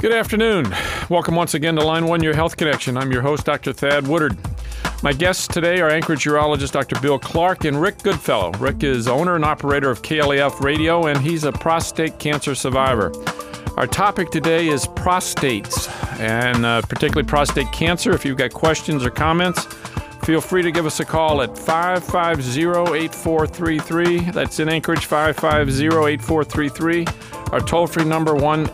Good afternoon. Welcome once again to Line 1, Your Health Connection. I'm your host, Dr. Thad Woodard. My guests today are Anchorage urologist Dr. Bill Clark and Rick Goodfellow. Rick is owner and operator of KLAF Radio, and he's a prostate cancer survivor. Our topic today is prostates, and particularly prostate cancer. If you've got questions or comments, feel free to give us a call at 550-8433. That's in Anchorage, 550-8433. Our toll-free number,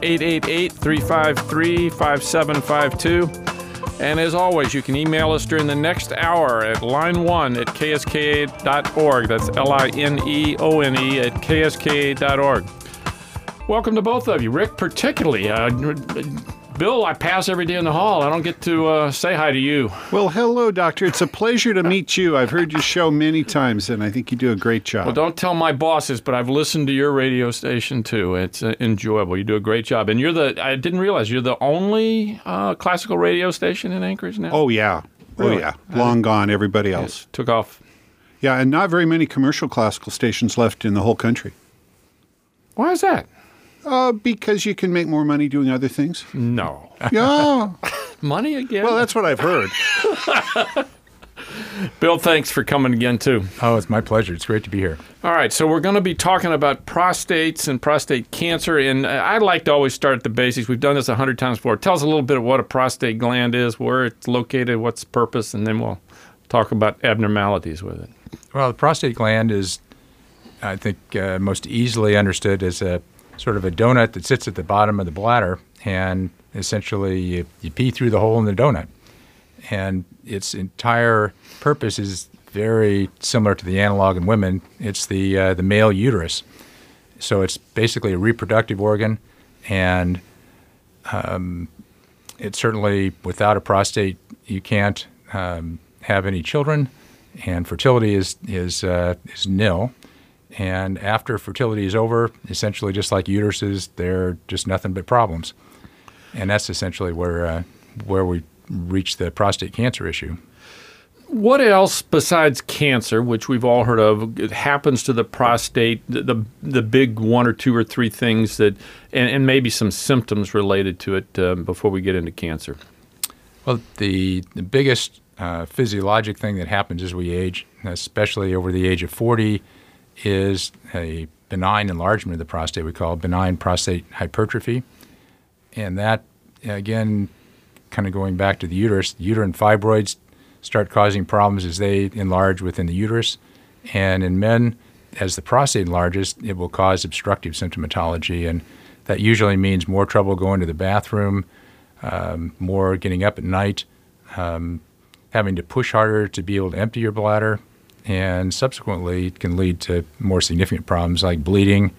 1-888-353-5752. And as always, you can email us during the next hour at line1@kska.org. That's LINEONE at kska.org. Welcome to both of you. Rick, particularly. Bill, I pass every day in the hall. I don't get to say hi to you. Well, hello, Doctor. It's a pleasure to meet you. I've heard your show many times, and I think you do a great job. Well, don't tell my bosses, but I've listened to your radio station, too. It's enjoyable. You do a great job. And I didn't realize, you're the only classical radio station in Anchorage now? Oh, yeah. Really? Oh, yeah. Long gone, everybody else. Took off. Yeah, and not very many commercial classical stations left in the whole country. Why is that? Because you can make more money doing other things. No. Yeah. Money again? Well, that's what I've heard. Bill, thanks for coming again, too. Oh, it's my pleasure. It's great to be here. All right, so we're going to be talking about prostates and prostate cancer, and I like to always start at the basics. We've done this 100 times before. Tell us a little bit of what a prostate gland is, where it's located, what's the purpose, and then we'll talk about abnormalities with it. Well, the prostate gland is, I think, most easily understood as a sort of a donut that sits at the bottom of the bladder, and essentially you pee through the hole in the donut. And its entire purpose is very similar to the analog in women. It's the male uterus. So it's basically a reproductive organ, and it's certainly, without a prostate, you can't have any children, and fertility is nil. And after fertility is over, essentially just like uteruses, they're just nothing but problems. And that's essentially where we reach the prostate cancer issue. What else besides cancer, which we've all heard of, it happens to the prostate, the big one or two or three things that, and maybe some symptoms related to it before we get into cancer? Well, the biggest physiologic thing that happens as we age, especially over the age of 40, is a benign enlargement of the prostate we call benign prostate hypertrophy. And that, again, kind of going back to the uterus, uterine fibroids start causing problems as they enlarge within the uterus. And in men, as the prostate enlarges, it will cause obstructive symptomatology. And that usually means more trouble going to the bathroom, more getting up at night, having to push harder to be able to empty your bladder. And subsequently, it can lead to more significant problems like bleeding,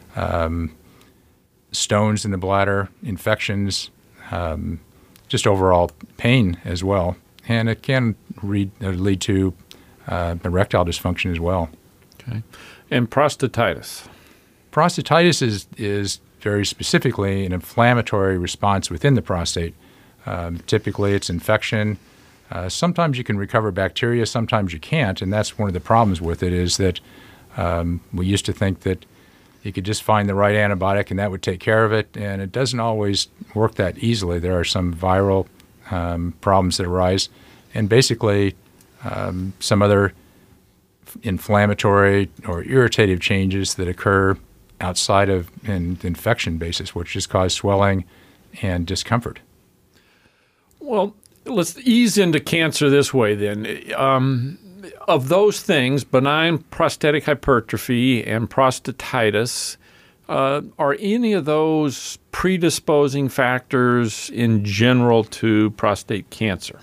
stones in the bladder, infections, just overall pain as well. And it can lead to erectile dysfunction as well. Okay. And prostatitis? Prostatitis is very specifically an inflammatory response within the prostate. Typically, it's infection. Sometimes you can recover bacteria, sometimes you can't, and that's one of the problems with it is that we used to think that you could just find the right antibiotic and that would take care of it, and it doesn't always work that easily. There are some viral problems that arise, and basically some other inflammatory or irritative changes that occur outside of an infection basis, which just cause swelling and discomfort. Well, let's ease into cancer this way then. Of those things, benign prostatic hypertrophy and prostatitis, are any of those predisposing factors in general to prostate cancer?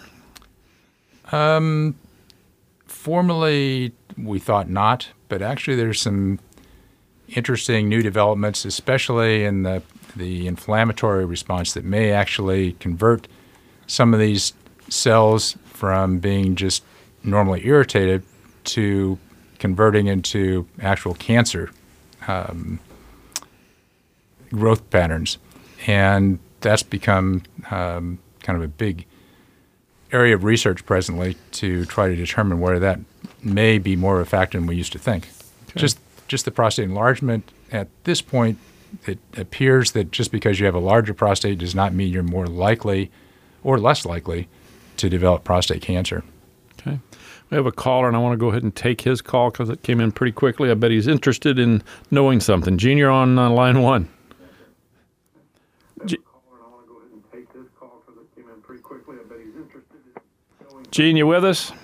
Formerly, we thought not, but actually there's some interesting new developments, especially in the inflammatory response that may actually convert some of these cells from being just normally irritated to converting into actual cancer growth patterns. And that's become kind of a big area of research presently to try to determine whether that may be more of a factor than we used to think. Okay. Just the prostate enlargement at this point it appears that just because you have a larger prostate does not mean you're more likely or less likely to develop prostate cancer. Okay. We have a caller, and I want to go ahead and take his call because it came in pretty quickly. I bet he's interested in knowing something. Gene, you're on line one. Gene, you with us?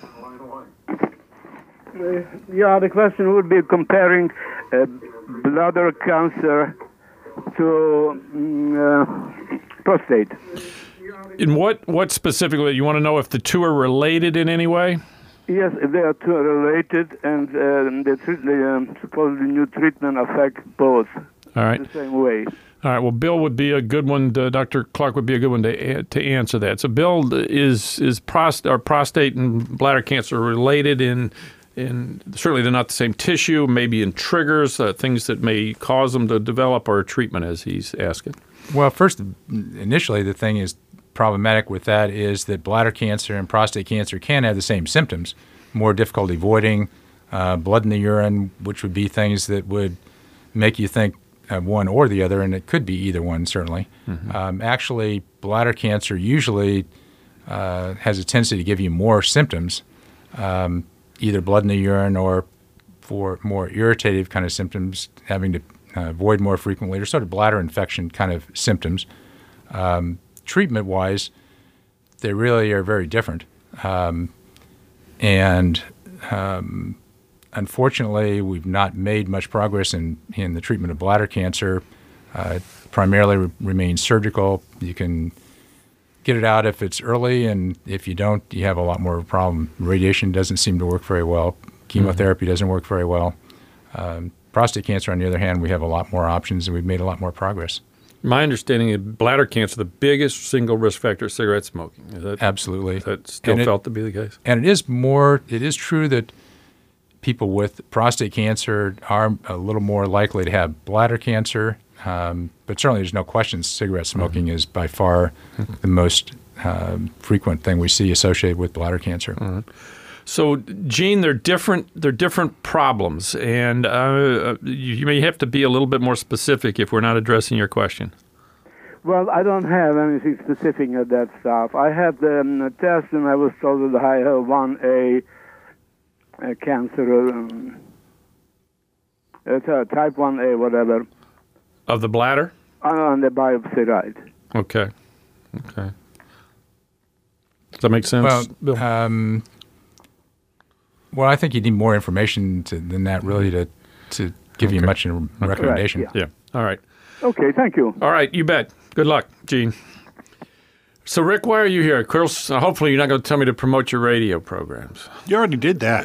Yeah, the question would be comparing bladder cancer to prostate. In what specifically? You want to know if the two are related in any way? Yes, they are two related, and supposedly new treatment affect both. All right. The same way. All right. Well, Bill would be a good one. Dr. Clark would be a good one to answer that. So, Bill, is prostate and bladder cancer related in certainly they're not the same tissue, maybe in triggers, things that may cause them to develop, or treatment, as he's asking? Well, first, initially, the thing is problematic with that is that bladder cancer and prostate cancer can have the same symptoms, more difficulty voiding, blood in the urine, which would be things that would make you think one or the other, and it could be either one, certainly. Mm-hmm. Actually, bladder cancer usually has a tendency to give you more symptoms, either blood in the urine or for more irritative kind of symptoms, having to void more frequently, or sort of bladder infection kind of symptoms. Treatment-wise, they really are very different. Unfortunately, we've not made much progress in the treatment of bladder cancer. It primarily remains surgical. You can get it out if it's early, and if you don't, you have a lot more of a problem. Radiation doesn't seem to work very well. Chemotherapy doesn't work very well. Prostate cancer, on the other hand, we have a lot more options, and we've made a lot more progress. My understanding is bladder cancer, the biggest single risk factor is cigarette smoking. Absolutely. Is that still felt to be the case? And it is true that people with prostate cancer are a little more likely to have bladder cancer, but certainly there's no question cigarette smoking is by far the most frequent thing we see associated with bladder cancer. So, Gene, they're different problems, and you may have to be a little bit more specific if we're not addressing your question. Well, I don't have anything specific at that stuff. I had the test, and I was told that I have 1A cancer, it's a type 1A, whatever. Of the bladder? On the biopsy, right. Okay. Does that make sense, Bill? Well, I think you need more information than that, really, to give you much recommendation. Right, yeah. All right. Okay, thank you. All right, you bet. Good luck, Gene. So, Rick, why are you here? Of course, hopefully you're not going to tell me to promote your radio programs. You already did that.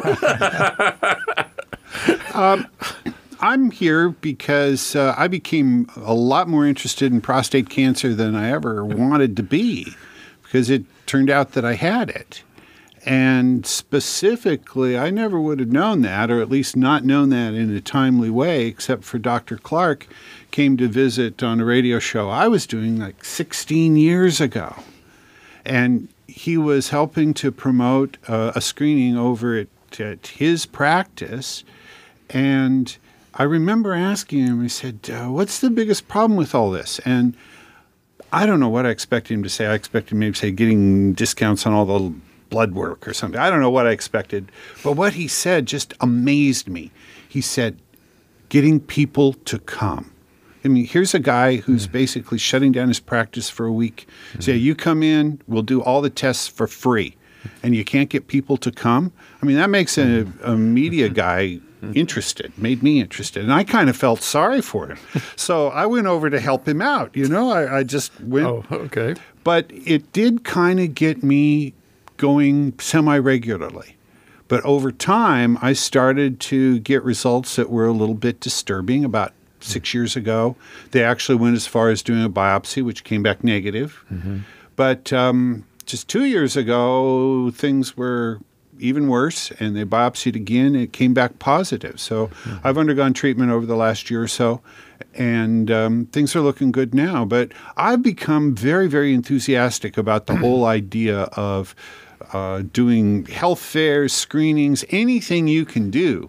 I'm here because I became a lot more interested in prostate cancer than I ever wanted to be, because it turned out that I had it. And specifically, I never would have known that, or at least not known that in a timely way, except for Dr. Clark came to visit on a radio show I was doing like 16 years ago. And he was helping to promote a screening over at his practice. And I remember asking him, I said, what's the biggest problem with all this? And I don't know what I expected him to say. I expected him maybe to say getting discounts on all the blood work or something. I don't know what I expected. But what he said just amazed me. He said, getting people to come. I mean, here's a guy who's basically shutting down his practice for a week. Say, you come in, we'll do all the tests for free. And you can't get people to come? I mean, that makes a media guy interested, made me interested. And I kind of felt sorry for him. So I went over to help him out. You know, I just went. Oh, okay. But it did kind of get me going semi-regularly. But over time, I started to get results that were a little bit disturbing. About 6 years ago, they actually went as far as doing a biopsy, which came back negative. But just 2 years ago, things were even worse, and they biopsied again, and it came back positive. So I've undergone treatment over the last year or so, and things are looking good now. But I've become very, very enthusiastic about the whole idea of doing health fairs, screenings, anything you can do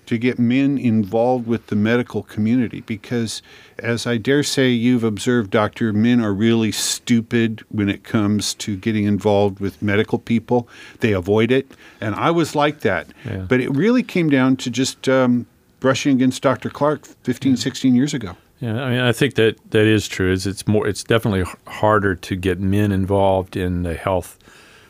to get men involved with the medical community because, as I dare say you've observed, Doctor, men are really stupid when it comes to getting involved with medical people. They avoid it, and I was like that. Yeah. But it really came down to just brushing against Dr. Clark 15, 16 years ago. Yeah, I mean, I think that is true. It's definitely harder to get men involved in the health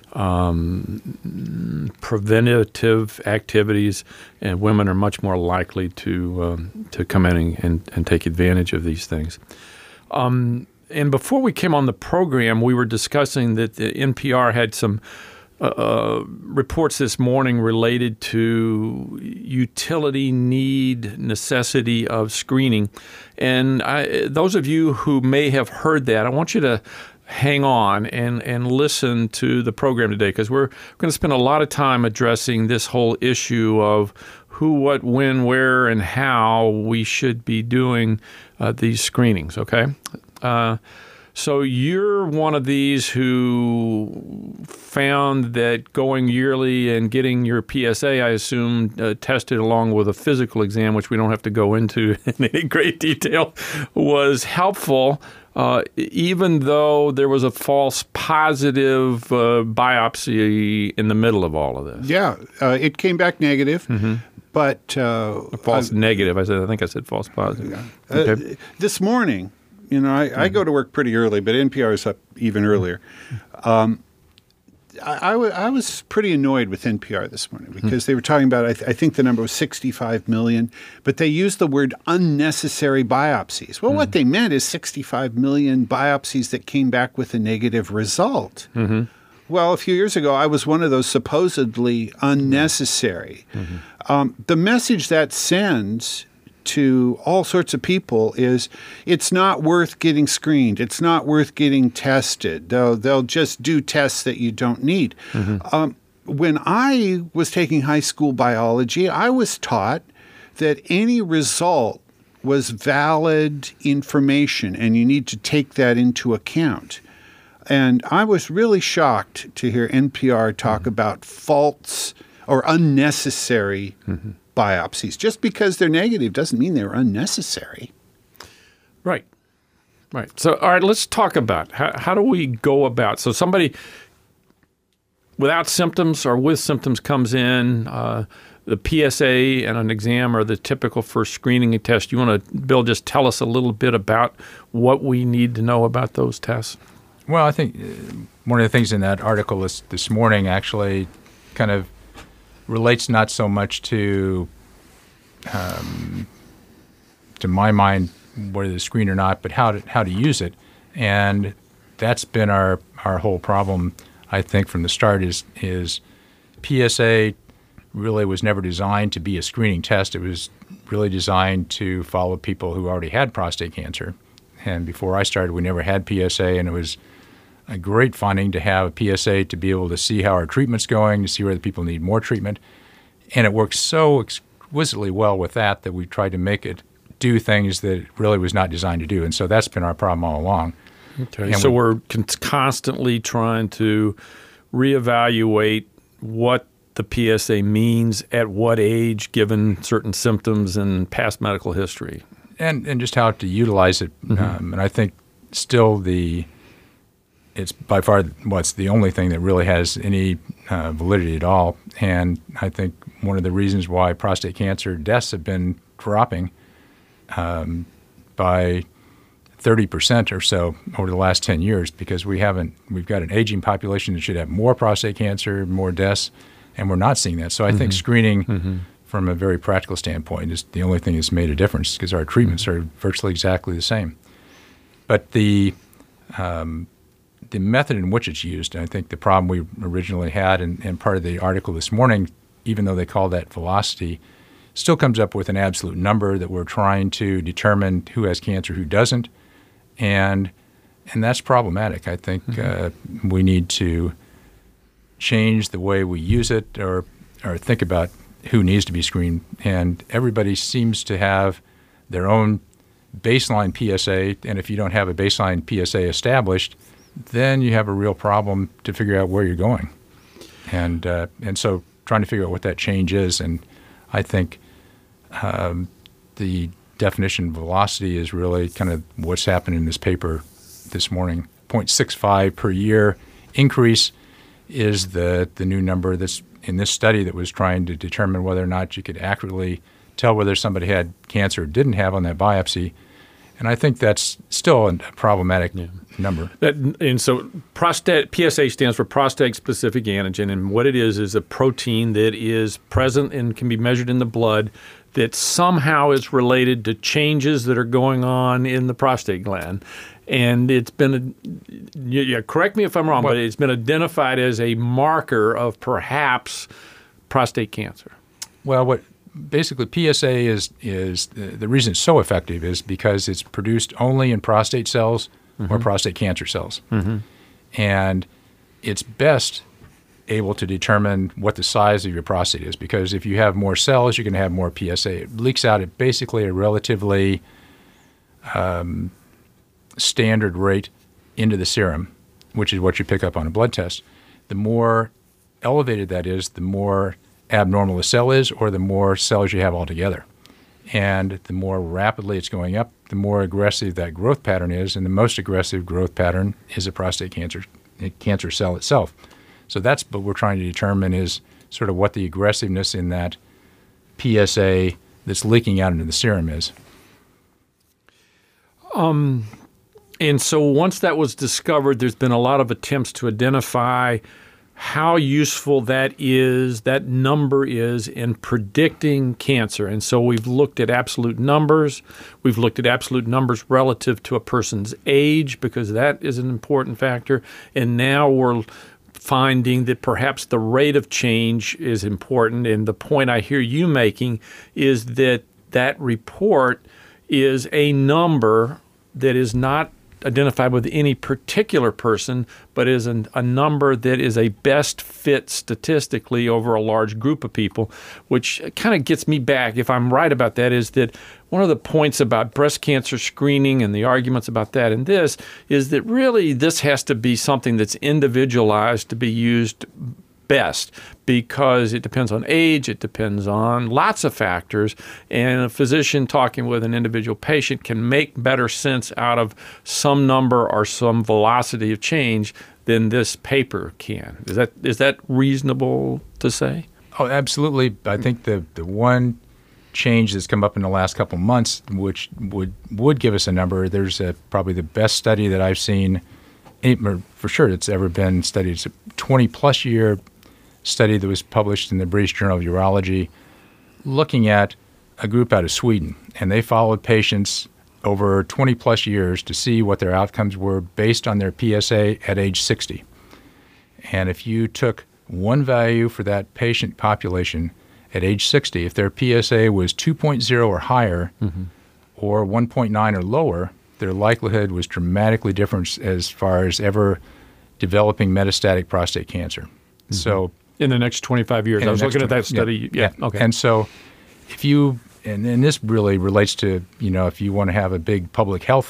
preventative activities, and women are much more likely to come in and take advantage of these things. And before we came on the program, we were discussing that the NPR had some reports this morning related to utility need, necessity of screening. And those of you who may have heard that, I want you to hang on and listen to the program today, because we're going to spend a lot of time addressing this whole issue of who, what, when, where, and how we should be doing these screenings, okay? So you're one of these who found that going yearly and getting your PSA, I assume, tested along with a physical exam, which we don't have to go into in any great detail, was helpful, even though there was a false positive biopsy in the middle of all of this. Yeah, it came back negative. But false negative. I think I said false positive. Okay. This morning, I go to work pretty early, but NPR is up even earlier. I was pretty annoyed with NPR this morning because they were talking about, I think the number was 65 million, but they used the word unnecessary biopsies. Well, what they meant is 65 million biopsies that came back with a negative result. Well, a few years ago, I was one of those supposedly unnecessary. The message that sends to all sorts of people is it's not worth getting screened. It's not worth getting tested. They'll just do tests that you don't need. When I was taking high school biology, I was taught that any result was valid information, and you need to take that into account. And I was really shocked to hear NPR talk about false or unnecessary biopsies. Just because they're negative doesn't mean they're unnecessary. Right. So, all right, let's talk about how do we go about. So somebody without symptoms or with symptoms comes in, the PSA and an exam are the typical first screening and test. You want to, Bill, just tell us a little bit about what we need to know about those tests? Well, I think one of the things in that article this morning actually kind of relates not so much to my mind whether to screen or not, but how to use it. And that's been our whole problem, I think, from the start is PSA really was never designed to be a screening test. It was really designed to follow people who already had prostate cancer. And before I started, we never had PSA, and it was a great finding to have a PSA to be able to see how our treatment's going, to see whether people need more treatment. And it works so exquisitely well with that we tried to make it do things that it really was not designed to do. And so that's been our problem all along. Okay. So we're constantly trying to reevaluate what the PSA means at what age, given certain symptoms and past medical history. And just how to utilize it. And I think still it's by far what's the only thing that really has any validity at all. And I think one of the reasons why prostate cancer deaths have been dropping by 30% or so over the last 10 years, because we've got an aging population that should have more prostate cancer, more deaths, and we're not seeing that. So I think screening from a very practical standpoint is the only thing that's made a difference, because our treatments are virtually exactly the same. But the method in which it's used, and I think the problem we originally had, and part of the article this morning, even though they call that velocity, still comes up with an absolute number that we're trying to determine who has cancer, who doesn't, and that's problematic. I think we need to change the way we use it, or think about who needs to be screened. And everybody seems to have their own baseline PSA, and if you don't have a baseline PSA established, then you have a real problem to figure out where you're going. And so trying to figure out what that change is, and I think The definition of velocity is really kind of what's happened in this paper this morning. 0.65 per year increase is the new number that's in this study that was trying to determine whether or not you could accurately tell whether somebody had cancer or didn't have on that biopsy. And I think that's still a problematic number. And so PSA stands for prostate-specific antigen, and what it is a protein that is present and can be measured in the blood that somehow is related to changes that are going on in the prostate gland. And it's been, correct me if I'm wrong, but it's been identified as a marker of perhaps prostate cancer. Well, basically PSA is the reason it's so effective is because it's produced only in prostate cells or prostate cancer cells. And it's best able to determine what the size of your prostate is, because if you have more cells, you're going to have more PSA. It leaks out at basically a relatively standard rate into the serum, which is what you pick up on a blood test. The more elevated that is, the more abnormal the cell is, or the more cells you have altogether. And the more rapidly it's going up, the more aggressive that growth pattern is, and the most aggressive growth pattern is a prostate cancer cell itself. So that's what we're trying to determine is sort of what the aggressiveness in that PSA that's leaking out into the serum is. And so once that was discovered, there's been a lot of attempts to identify how useful that number is in predicting cancer. And so we've looked at absolute numbers. We've looked at absolute numbers relative to a person's age, because that is an important factor. And now we're finding that perhaps the rate of change is important. And the point I hear you making is that that report is a number that is not identified with any particular person, but is a number that is a best fit statistically over a large group of people, which kind of gets me back, if I'm right about that, is that one of the points about breast cancer screening and the arguments about that and this is that really this has to be something that's individualized to be used best, because it depends on age, it depends on lots of factors, and a physician talking with an individual patient can make better sense out of some number or some velocity of change than this paper can. Is that reasonable to say? Oh, absolutely. I think the one change that's come up in the last couple of months, which would give us a number, there's probably the best study that I've seen, for sure it's ever been studied. It's a 20-plus year study that was published in the British Journal of Urology, looking at a group out of Sweden. And they followed patients over 20-plus years to see what their outcomes were based on their PSA at age 60. And if you took one value for that patient population at age 60, if their PSA was 2.0 or higher, or 1.9 or lower, their likelihood was dramatically different as far as ever developing metastatic prostate cancer. So in the next 25 years. I was looking at that study. Yeah. Okay. And so if you, and this really relates to, if you want to have a big public health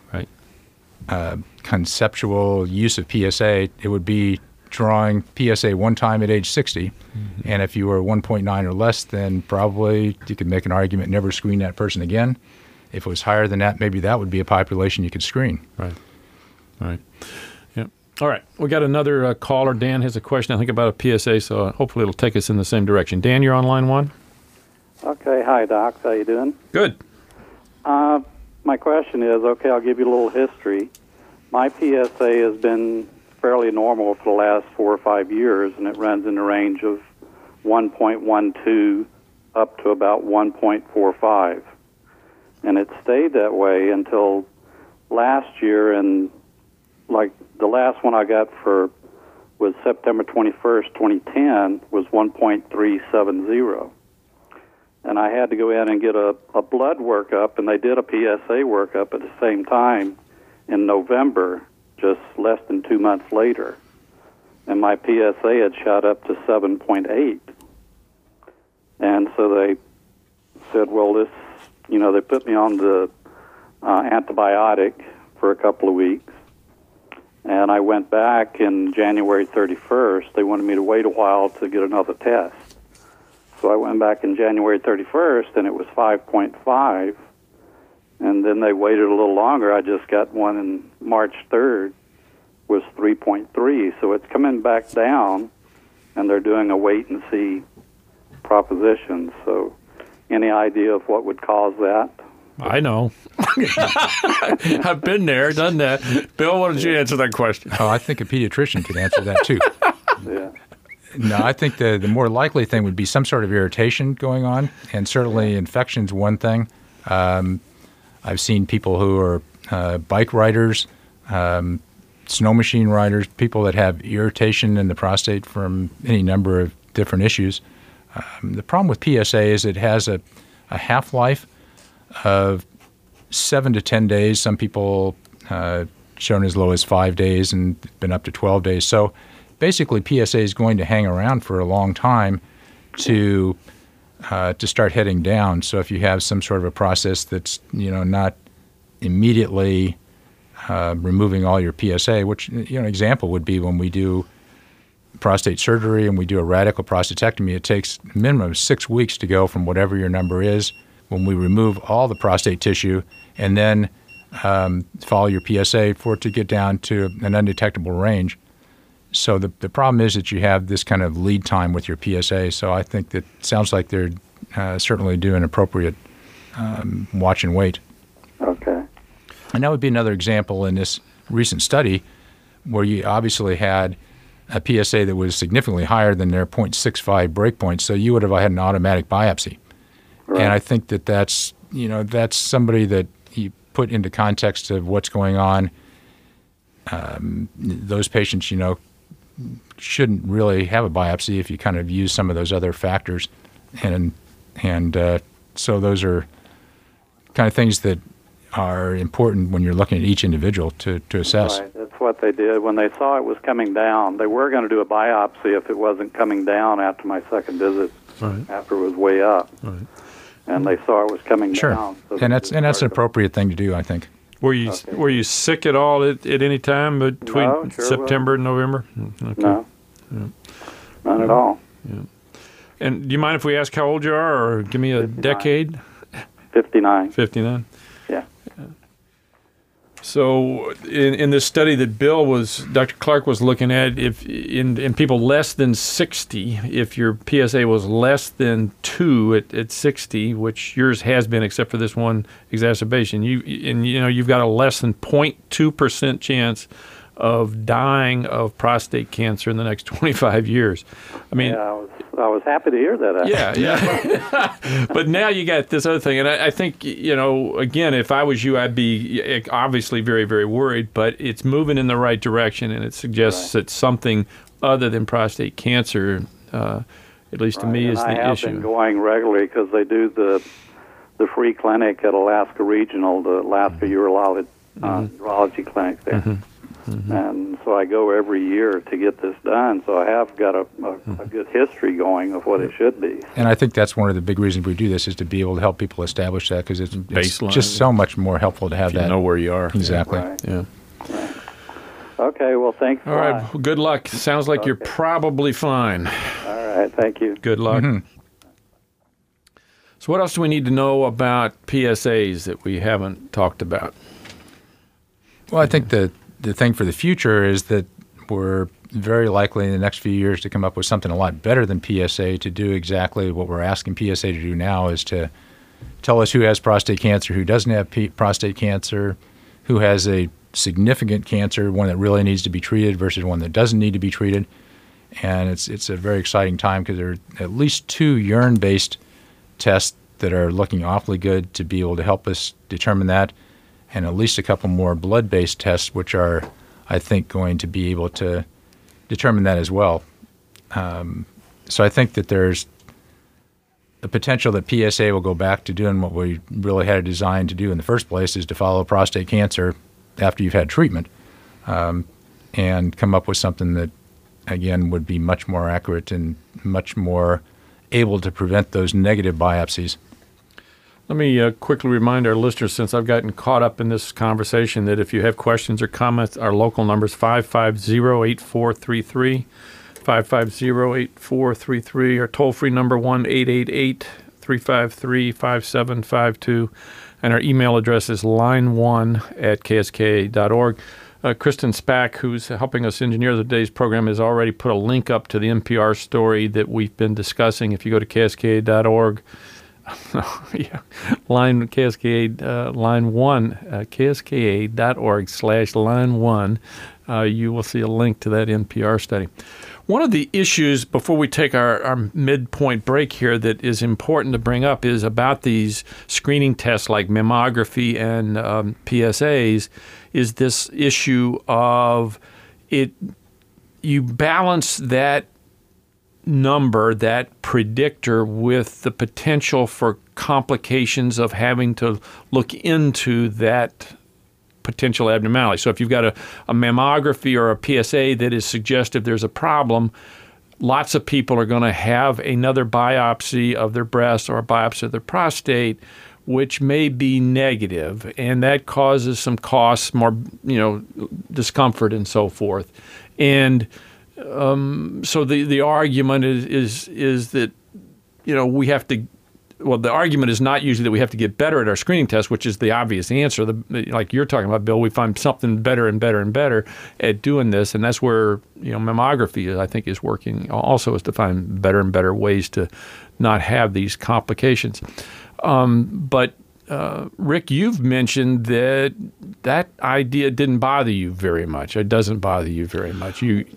conceptual use of PSA, it would be drawing PSA one time at age 60. And if you were 1.9 or less, then probably you could make an argument, never screen that person again. If it was higher than that, maybe that would be a population you could screen. Right. All right. We got another caller. Dan has a question, I think, about a PSA, so hopefully it'll take us in the same direction. Dan, you're on line one. Okay. Hi, Doc. How you doing? Good. My question is, I'll give you a little history. My PSA has been fairly normal for the last 4 or 5 years, and it runs in the range of 1.12 up to about 1.45. And it stayed that way until last year, and the last one I got was September 21st, 2010, was 1.370. And I had to go in and get a blood workup, and they did a PSA workup at the same time in November, just less than 2 months later. And my PSA had shot up to 7.8. And so they said, well, they put me on the antibiotic for a couple of weeks. And I went back in January 31st. They wanted me to wait a while to get another test. So I went back in January 31st, and it was 5.5. And then they waited a little longer. I just got one in March 3rd, was 3.3. So it's coming back down, and they're doing a wait-and-see proposition. So any idea of what would cause that? I know. I've been there, done that. Bill, why don't you answer that question? Oh, I think a pediatrician could answer that too. Yeah. No, I think the more likely thing would be some sort of irritation going on, and certainly infection's one thing. I've seen people who are bike riders, snow machine riders, people that have irritation in the prostate from any number of different issues. The problem with PSA is it has a half-life of 7 to 10 days. Some people shown as low as 5 days and been up to 12 days. So basically PSA is going to hang around for a long time to start heading down. So if you have some sort of a process that's not immediately removing all your PSA, which an example would be when we do prostate surgery and we do a radical prostatectomy, it takes a minimum of 6 weeks to go from whatever your number is when we remove all the prostate tissue and then follow your PSA for it to get down to an undetectable range. So the problem is that you have this kind of lead time with your PSA. So I think that sounds like they're certainly doing appropriate watch and wait. Okay. And that would be another example in this recent study where you obviously had a PSA that was significantly higher than their 0.65 breakpoint. So you would have had an automatic biopsy. Right. And I think that that's somebody that you put into context of what's going on. Those patients, shouldn't really have a biopsy if you kind of use some of those other factors. And so those are kind of things that are important when you're looking at each individual to assess. Right. That's what they did. When they saw it was coming down, they were going to do a biopsy if it wasn't coming down after my second visit, Right. after it was way up. Right. And they saw it was coming Sure. down. So And that's an appropriate thing to do, I think. Were you sick at all at any time between No, sure September and November? Okay. No, none at all. And do you mind if we ask how old you are, or give me a 59. decade? 59. 59. Yeah. So in this study that Dr. Clark was looking at, if in people less than 60, if your PSA was less than 2 at 60, which yours has been except for this one exacerbation, you've got a less than 0.2% chance of dying of prostate cancer in the next 25 years. I mean, yeah, I was happy to hear that. Yeah. But now you got this other thing, and I think, again, if I was you, I'd be obviously very, very worried, but it's moving in the right direction, and it suggests that something other than prostate cancer, at least to me, is the issue. I have been going regularly because they do the free clinic at Alaska Regional, the Alaska Urology Clinic there. Mm-hmm. Mm-hmm. And so I go every year to get this done. So I have got a good history going of what it should be. And I think that's one of the big reasons we do this is to be able to help people establish that because it's just so much more helpful to have that. You know where you are. Exactly. Right. Yeah. Right. Okay, well, thanks. All right. Well, good luck. Sounds like you're probably fine. All right. Thank you. Good luck. Mm-hmm. So what else do we need to know about PSAs that we haven't talked about? Well, I think the thing for the future is that we're very likely in the next few years to come up with something a lot better than PSA to do exactly what we're asking PSA to do now, is to tell us who has prostate cancer, who doesn't have prostate cancer, who has a significant cancer, one that really needs to be treated versus one that doesn't need to be treated. And it's a very exciting time because there are at least 2 urine-based tests that are looking awfully good to be able to help us determine that, and at least a couple more blood-based tests, which are, I think, going to be able to determine that as well. So I think that there's the potential that PSA will go back to doing what we really had it designed to do in the first place, is to follow prostate cancer after you've had treatment, and come up with something that, again, would be much more accurate and much more able to prevent those negative biopsies. Let me quickly remind our listeners, since I've gotten caught up in this conversation, that if you have questions or comments, our local number is 550-8433, 550-8433, or toll-free number 1-888-353-5752. And our email address is line1@kska.org. Kristen Spack, who's helping us engineer today's program, has already put a link up to the NPR story that we've been discussing. If you go to kska.org, line KSKA, line 1, kska.org/line1, you will see a link to that NPR study. One of the issues, before we take our midpoint break here, that is important to bring up is about these screening tests like mammography and PSAs, is this issue of it. You balance that number, that predictor, with the potential for complications of having to look into that potential abnormality. So if you've got a mammography or a PSA that is suggestive there's a problem, lots of people are going to have another biopsy of their breast or a biopsy of their prostate, which may be negative, and that causes some costs, more discomfort and so forth. And so the argument is that we have to. Well, the argument is not usually that we have to get better at our screening test, which is the obvious answer. Like you're talking about, Bill, we find something better and better and better at doing this, and that's where mammography, I think, is working also, is to find better and better ways to not have these complications. But Rick, you've mentioned that idea didn't bother you very much. It doesn't bother you very much. You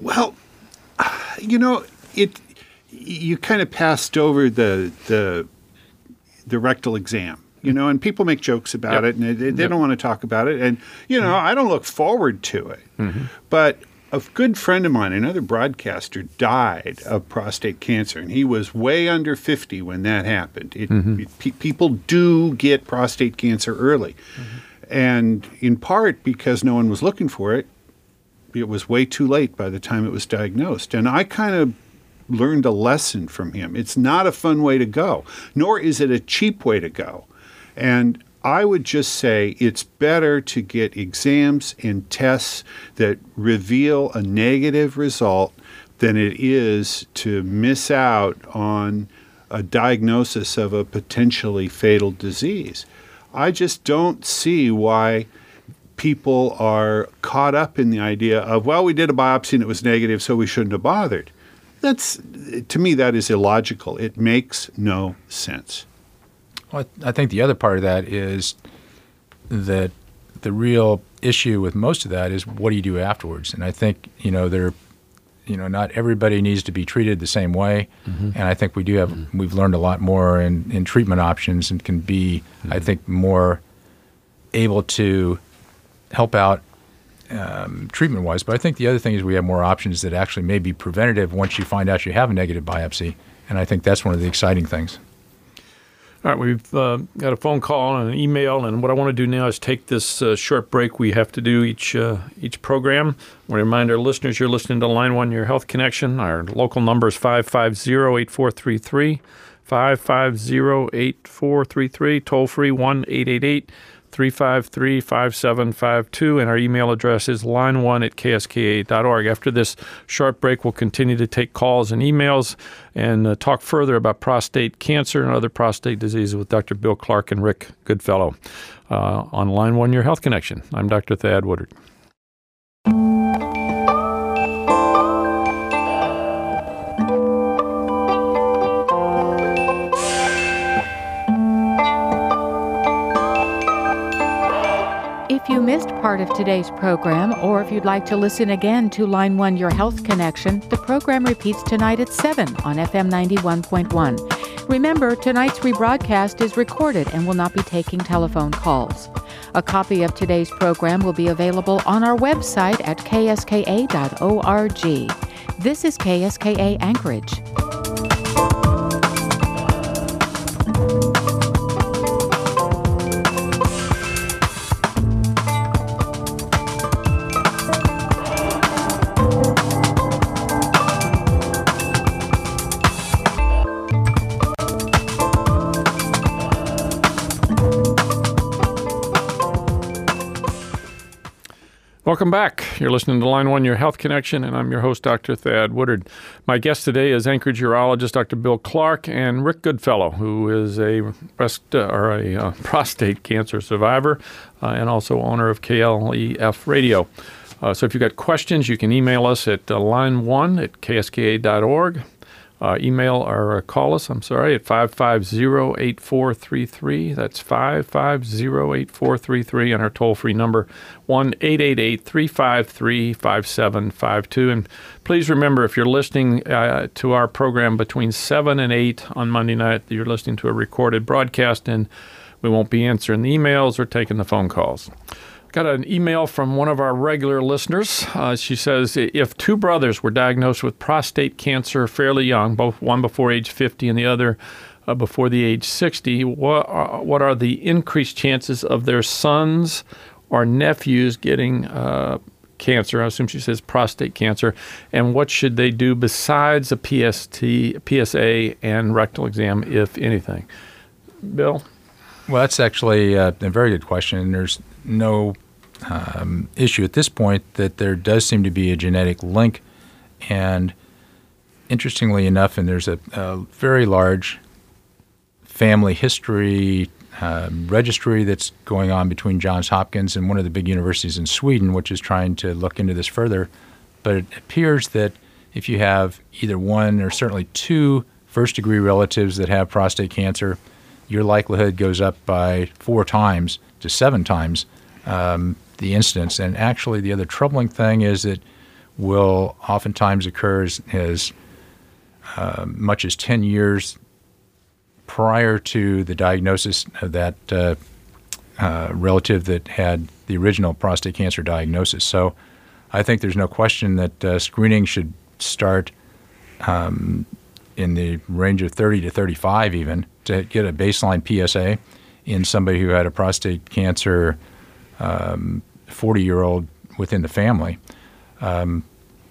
kind of passed over the rectal exam, and people make jokes about it, and they don't want to talk about it. And, I don't look forward to it. Mm-hmm. But a good friend of mine, another broadcaster, died of prostate cancer, and he was way under 50 when that happened. People do get prostate cancer early. Mm-hmm. And in part because no one was looking for it, it was way too late by the time it was diagnosed. And I kind of learned a lesson from him. It's not a fun way to go, nor is it a cheap way to go. And I would just say it's better to get exams and tests that reveal a negative result than it is to miss out on a diagnosis of a potentially fatal disease. I just don't see why people are caught up in the idea of, well, we did a biopsy and it was negative, so we shouldn't have bothered. To me, that is illogical. It makes no sense. Well, I think the other part of that is that the real issue with most of that is, what do you do afterwards? And I think, not everybody needs to be treated the same way. Mm-hmm. And I think we've learned a lot more in treatment options, and can be, mm-hmm. I think, more able to help out treatment-wise. But I think the other thing is we have more options that actually may be preventative once you find out you have a negative biopsy. And I think that's one of the exciting things. All right, we've got a phone call and an email, and what I want to do now is take this short break we have to do each program. I want to remind our listeners you're listening to Line 1, Your Health Connection. Our local number is 550-8433, 550-8433, toll-free 1-888-353-5752, and our email address is line1@kska.org. After this short break, we'll continue to take calls and emails and talk further about prostate cancer and other prostate diseases with Dr. Bill Clark and Rick Goodfellow on Line 1, Your Health Connection. I'm Dr. Thad Woodard. If you missed part of today's program, or if you'd like to listen again to Line 1 Your Health Connection, the program repeats tonight at 7 on FM 91.1. Remember, tonight's rebroadcast is recorded and will not be taking telephone calls. A copy of today's program will be available on our website at kska.org. This is KSKA Anchorage. Welcome back. You're listening to Line 1, Your Health Connection, and I'm your host, Dr. Thad Woodard. My guest today is Anchorage urologist Dr. Bill Clark and Rick Goodfellow, who is a prostate cancer survivor and also owner of KLEF Radio. So if you've got questions, you can email us at line1@kska.org. Email or call us, at 550-8433. That's 550-8433, and our toll-free number, 1-888-353-5752. And please remember, if you're listening to our program between 7 and 8 on Monday night, you're listening to a recorded broadcast, and we won't be answering the emails or taking the phone calls. Got an email from one of our regular listeners. She says, if two brothers were diagnosed with prostate cancer fairly young, one before age 50 and the other before the age 60, what are the increased chances of their sons or nephews getting cancer? I assume she says prostate cancer. And what should they do besides a PSA and rectal exam, if anything? Bill? Well, that's actually a very good question. There's no issue at this point that there does seem to be a genetic link. And interestingly enough, and there's a very large family history registry that's going on between Johns Hopkins and one of the big universities in Sweden, which is trying to look into this further. But it appears that if you have either one or certainly two first-degree relatives that have prostate cancer, your likelihood goes up by 4 times to 7 times the incidence. And actually, the other troubling thing is it will oftentimes occur as much as 10 years prior to the diagnosis of that relative that had the original prostate cancer diagnosis. So I think there's no question that screening should start in the range of 30 to 35 even, to get a baseline PSA in somebody who had a prostate cancer 40-year-old within the family. What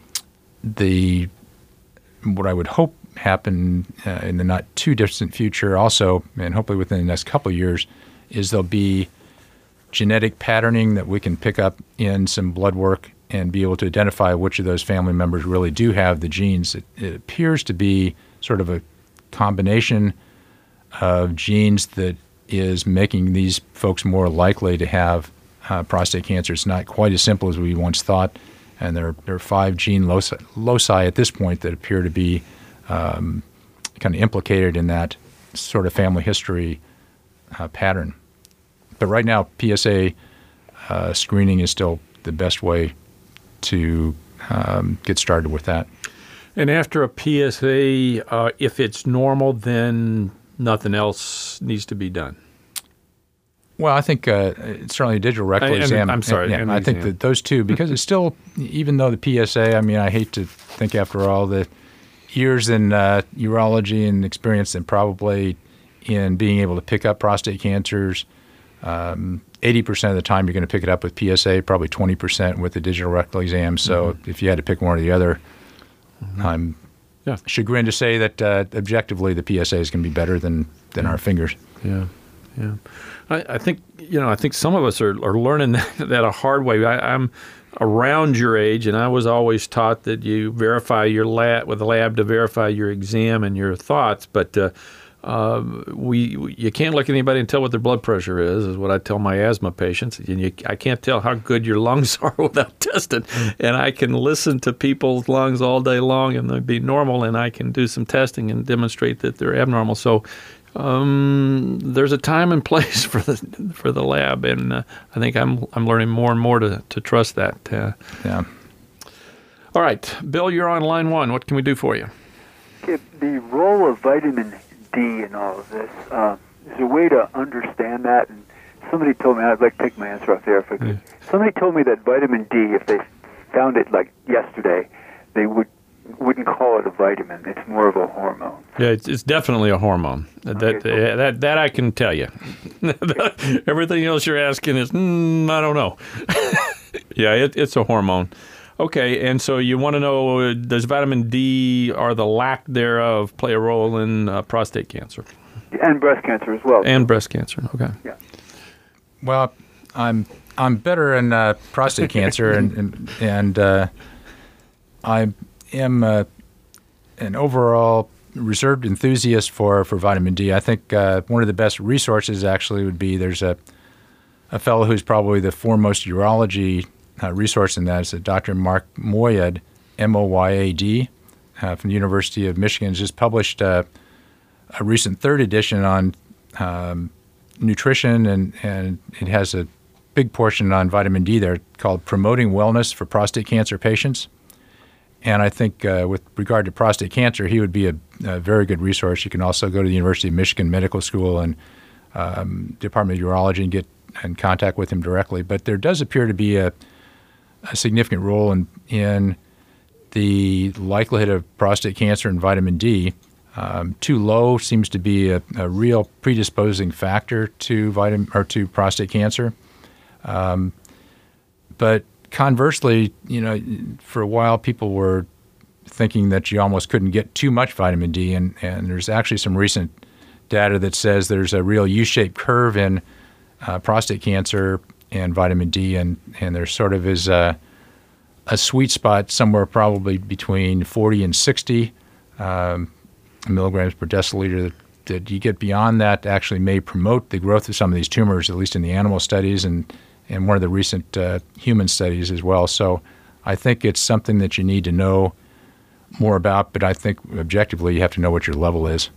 I would hope happen in the not too distant future also, and hopefully within the next couple of years, is there'll be genetic patterning that we can pick up in some blood work and be able to identify which of those family members really do have the genes. It appears to be sort of a combination of genes that is making these folks more likely to have prostate cancer. It's not quite as simple as we once thought, and there are 5 gene loci at this point that appear to be kind of implicated in that sort of family history pattern. But right now, PSA screening is still the best way to get started with that. And after a PSA, if it's normal, then nothing else needs to be done. Well, I think certainly a digital rectal exam. I'm sorry. Yeah, I think that those two, because it's still, even though the PSA, I mean, I hate to think after all the years in urology and experience and probably in being able to pick up prostate cancers, 80% of the time you're going to pick it up with PSA, probably 20% with the digital rectal exam. So if you had to pick one or the other, I'm chagrined to say that objectively the PSA is going to be better than our fingers. Yeah. I think some of us are learning that a hard way. I'm around your age, and I was always taught that you verify your lab with a lab to verify your exam and your thoughts, but you can't look at anybody and tell what their blood pressure is what I tell my asthma patients. And I can't tell how good your lungs are without testing. And I can listen to people's lungs all day long and they'd be normal, and I can do some testing and demonstrate that they're abnormal. So there's a time and place for the lab, and I think I'm learning more and more to trust that. Yeah. All right, Bill, you're on line 1. What can we do for you? The role of vitamin D in all of this, is a way to understand that. And somebody told me, I'd like to take my answer off there if I could. Yeah. Somebody told me that vitamin D, if they found it like yesterday, they wouldn't call it a vitamin. It's more of a hormone. Yeah, it's definitely a hormone. Okay, that I can tell you. Everything else you're asking is, I don't know. Yeah, it's a hormone. Okay, and so you want to know, does vitamin D or the lack thereof play a role in prostate cancer? And breast cancer as well. And breast cancer, okay. Yeah. Well, I'm better in prostate cancer, and I am an overall reserved enthusiast for vitamin D. I think one of the best resources actually would be there's a fellow who's probably the foremost urology resource in that is Dr. Mark Moyad, Moyad, from the University of Michigan, has just published a recent third edition on nutrition, and it has a big portion on vitamin D there called Promoting Wellness for Prostate Cancer Patients. And I think with regard to prostate cancer, he would be a very good resource. You can also go to the University of Michigan Medical School and Department of Urology and get in contact with him directly. But there does appear to be a significant role in the likelihood of prostate cancer and vitamin D. Too low seems to be a real predisposing factor to prostate cancer. But conversely, for a while people were thinking that you almost couldn't get too much vitamin D, and there's actually some recent data that says there's a real U-shaped curve in prostate cancer and vitamin D, and there sort of is a sweet spot somewhere probably between 40 and 60 milligrams per deciliter that you get beyond that actually may promote the growth of some of these tumors, at least in the animal studies and one of the recent human studies as well. So I think it's something that you need to know more about, but I think objectively you have to know what your level is.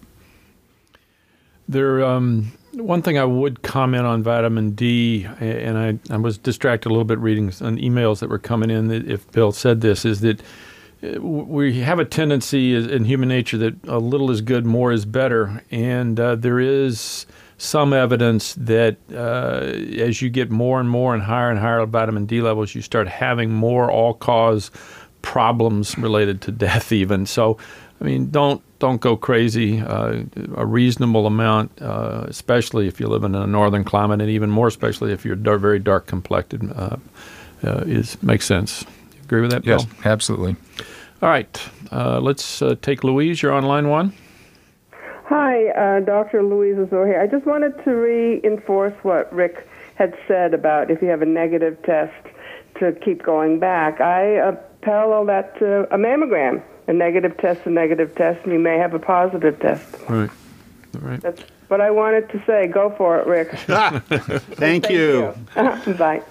One thing I would comment on vitamin D, and I was distracted a little bit reading some emails that were coming in, if Bill said this, is that we have a tendency in human nature that a little is good, more is better. And there is some evidence that as you get more and more and higher vitamin D levels, you start having more all-cause problems related to death even. So, I mean, don't go crazy. A reasonable amount, especially if you live in a northern climate, and even more especially if you're very dark complected, makes sense. You agree with that, Bill? Yes, absolutely. All right. Let's take Louise. You're on line one. Hi, Dr. Louise Azor here. I just wanted to reinforce what Rick had said about if you have a negative test to keep going back. I parallel that to a mammogram. A negative test, and you may have a positive test. Right. That's what I wanted to say. Go for it, Rick. Thank you. Bye.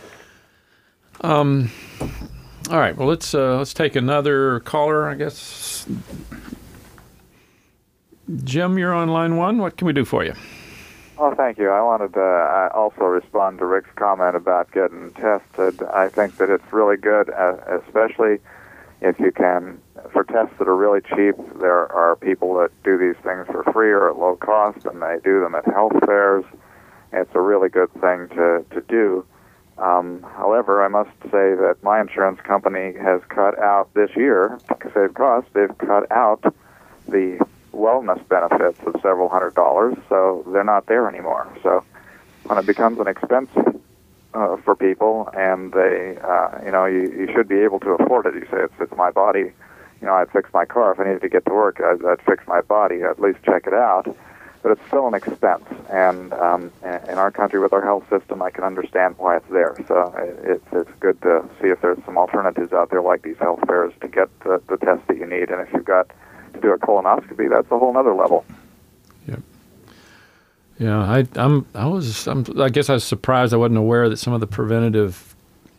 All right. Well, let's take another caller, I guess. Jim, you're on line one. What can we do for you? Oh, thank you. I wanted to also respond to Rick's comment about getting tested. I think that it's really good, especially if you can, for tests that are really cheap. There are people that do these things for free or at low cost, and they do them at health fairs. It's a really good thing to do. However, I must say that my insurance company has cut out this year, to save costs, they've cut out the wellness benefits of several $100s, so they're not there anymore. So when it becomes an expense for people, and they, you should be able to afford it. You say, it's my body. I'd fix my car if I needed to get to work. I'd fix my body. At least check it out. But it's still an expense, and in our country with our health system, I can understand why it's there. So it's good to see if there's some alternatives out there like these health fairs to get the test that you need. And if you've got to do a colonoscopy, that's a whole other level. Yep. Yeah, I guess I was surprised. I wasn't aware that some of the preventative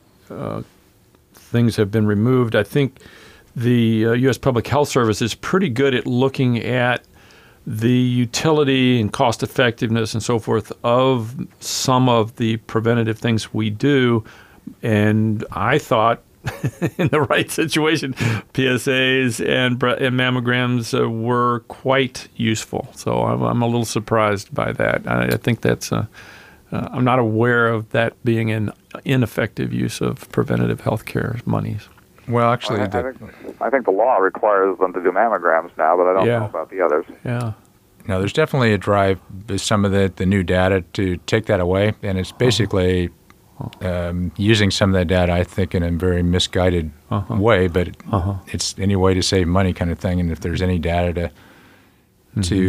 things have been removed. I think the U.S. Public Health Service is pretty good at looking at the utility and cost effectiveness and so forth of some of the preventative things we do. And I thought in the right situation, PSAs and mammograms were quite useful. So I'm a little surprised by that. I think that's I'm not aware of that being an ineffective use of preventative health care monies. Well, actually, I think the law requires them to do mammograms now, but I don't know about the others. Yeah. No, there's definitely a drive with some of the new data to take that away, and it's basically using some of that data, I think, in a very misguided way, but it's any way to save money kind of thing, and if there's any data to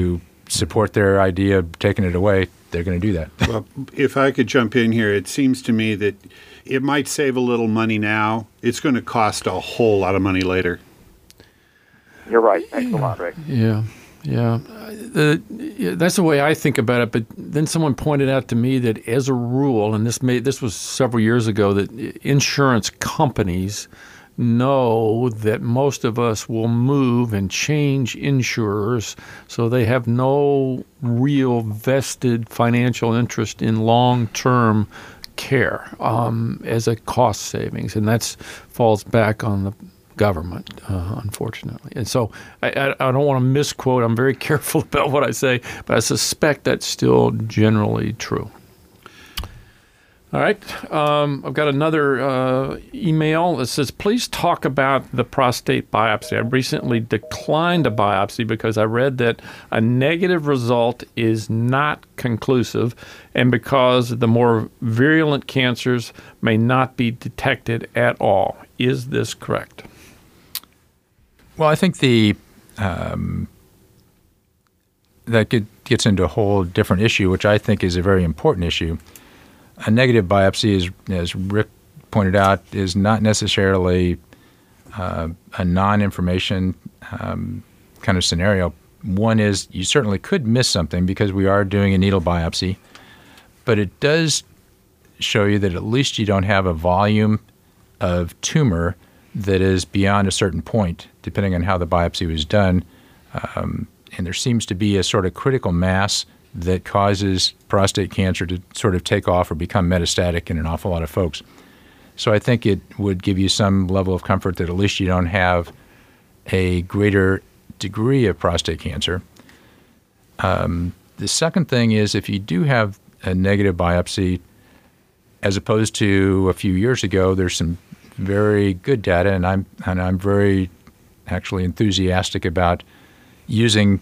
support their idea of taking it away, they're going to do that. Well, if I could jump in here, it seems to me that it might save a little money now. It's going to cost a whole lot of money later. You're right. Thanks a lot, Rick. Yeah. That's the way I think about it. But then someone pointed out to me that as a rule, and this was several years ago, that insurance companies know that most of us will move and change insurers, so they have no real vested financial interest in long-term care as a cost savings, and that falls back on the government, unfortunately. And so I don't want to misquote. I'm very careful about what I say, but I suspect that's still generally true. All right. I've got another email that says, please talk about the prostate biopsy. I recently declined a biopsy because I read that a negative result is not conclusive and because the more virulent cancers may not be detected at all. Is this correct? Well, I think that gets into a whole different issue, which I think is a very important issue. A negative biopsy, as Rick pointed out, is not necessarily a non-information kind of scenario. One is you certainly could miss something because we are doing a needle biopsy, but it does show you that at least you don't have a volume of tumor that is beyond a certain point, depending on how the biopsy was done. And there seems to be a sort of critical mass that causes prostate cancer to sort of take off or become metastatic in an awful lot of folks. So I think it would give you some level of comfort that at least you don't have a greater degree of prostate cancer. The second thing is if you do have a negative biopsy, as opposed to a few years ago, there's some very good data, and I'm very actually enthusiastic about using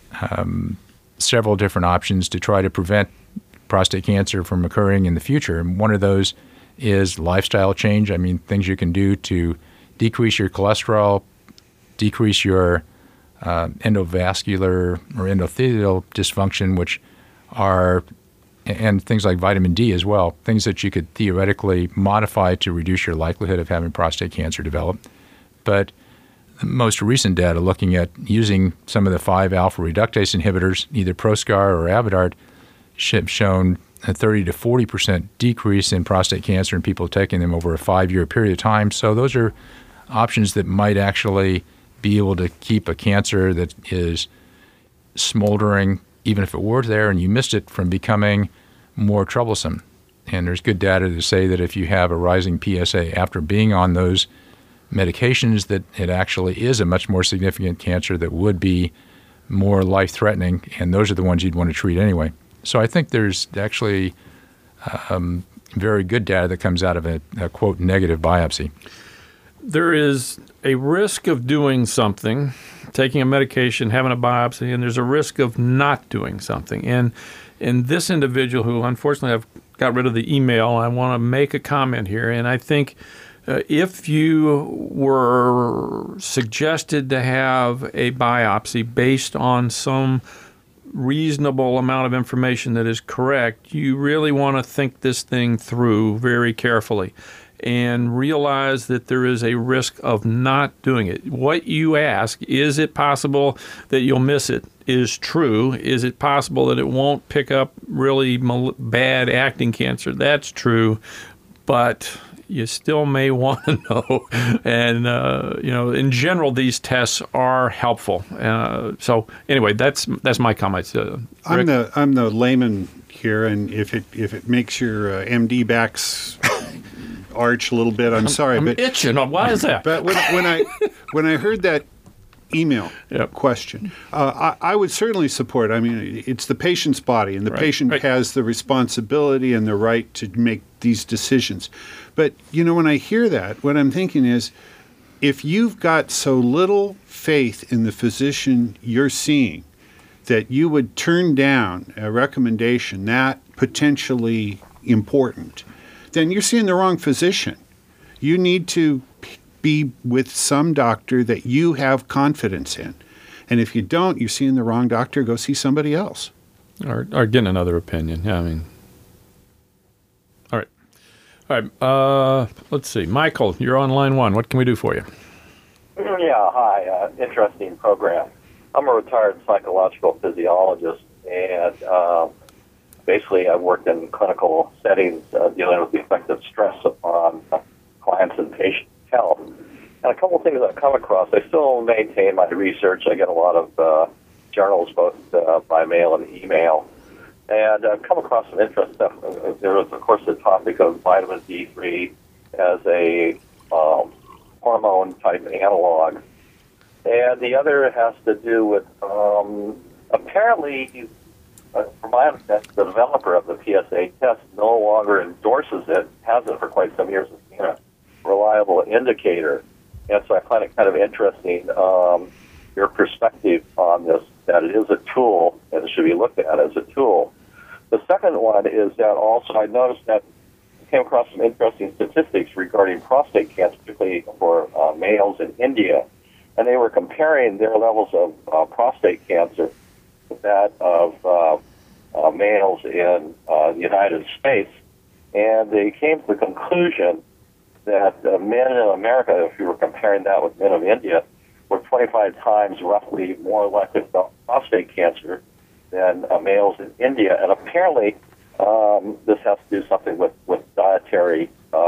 several different options to try to prevent prostate cancer from occurring in the future. And one of those is lifestyle change. I mean, things you can do to decrease your cholesterol, decrease your endovascular or endothelial dysfunction, which are, and things like vitamin D as well, things that you could theoretically modify to reduce your likelihood of having prostate cancer develop. But the most recent data looking at using some of the 5-alpha reductase inhibitors, either Proscar or Avodart, have shown a 30 to 40% decrease in prostate cancer in people taking them over a 5-year period of time. So those are options that might actually be able to keep a cancer that is smoldering, even if it were there and you missed it, from becoming more troublesome. And there's good data to say that if you have a rising PSA after being on those medications, that it actually is a much more significant cancer that would be more life-threatening, and those are the ones you'd want to treat anyway. So I think there's actually very good data that comes out of a quote, negative biopsy. There is a risk of doing something, taking a medication, having a biopsy, and there's a risk of not doing something. And in this individual who unfortunately I've got rid of the email, I want to make a comment here, and I think if you were suggested to have a biopsy based on some reasonable amount of information that is correct, you really want to think this thing through very carefully and realize that there is a risk of not doing it. What you ask, is it possible that you'll miss it, is true. Is it possible that it won't pick up really bad acting cancer? That's true. But you still may want to know. And, in general, these tests are helpful. So anyway, that's my comments. I'm the layman here, and if it makes your MD backs arch a little bit, I'm sorry. I'm itching. Why is that? But when I heard that email question, I would certainly support. I mean, it's the patient's body, and the patient has the responsibility and the right to make these decisions. But, when I hear that, what I'm thinking is, if you've got so little faith in the physician you're seeing that you would turn down a recommendation that potentially important, then you're seeing the wrong physician. You need to be with some doctor that you have confidence in. And if you don't, you're seeing the wrong doctor. Go see somebody else. Or getting another opinion. Yeah, I mean. All right. Let's see. Michael, you're on line one. What can we do for you? Yeah, hi. Interesting program. I'm a retired psychological physiologist, and basically I've worked in clinical settings dealing with the effect of stress upon clients and patient health. And a couple of things I've come across, I still maintain my research. I get a lot of journals, both by mail and email. And I've come across some interesting stuff. There was, of course, the topic of vitamin D3 as a hormone-type analog. And the other has to do with, apparently, from my understanding, the developer of the PSA test no longer endorses it, hasn't for quite some years, as being a reliable indicator. And so I find it kind of interesting, your perspective on this, that it is a tool and it should be looked at as a tool. The second one is that also I noticed that I came across some interesting statistics regarding prostate cancer, particularly for males in India. And they were comparing their levels of prostate cancer with that of males in the United States. And they came to the conclusion that men in America, if you were comparing that with men of India, were 25 times roughly more likely to develop prostate cancer than males in India. And apparently this has to do something with dietary